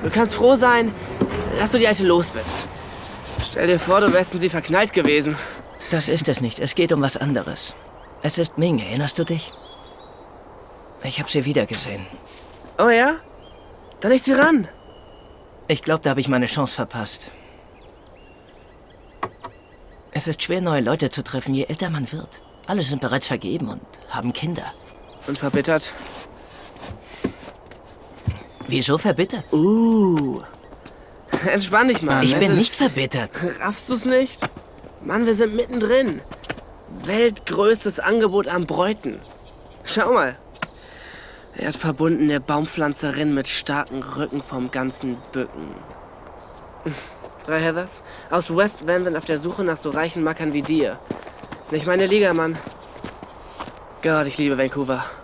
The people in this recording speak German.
Du kannst froh sein, dass du die Alte los bist. Stell dir vor, du wärst in sie verknallt gewesen. Das ist es nicht. Es geht um was anderes. Es ist Ming, erinnerst du dich? Ich habe sie wiedergesehen. Oh ja? Dann ist sie ran. Ich glaube, da habe ich meine Chance verpasst. Es ist schwer, neue Leute zu treffen, je älter man wird. Alle sind bereits vergeben und haben Kinder. Und verbittert? Wieso verbittert? Entspann dich, Mann. Ich bin nicht verbittert. Raffst du's nicht? Mann, wir sind mittendrin. Weltgrößtes Angebot an Bräuten. Schau mal. Erdverbundene Baumpflanzerin mit starken Rücken vom ganzen Bücken. 3 Heathers aus West Vanden auf der Suche nach so reichen Mackern wie dir. Nicht meine Liga, Mann. Gott, ich liebe Vancouver.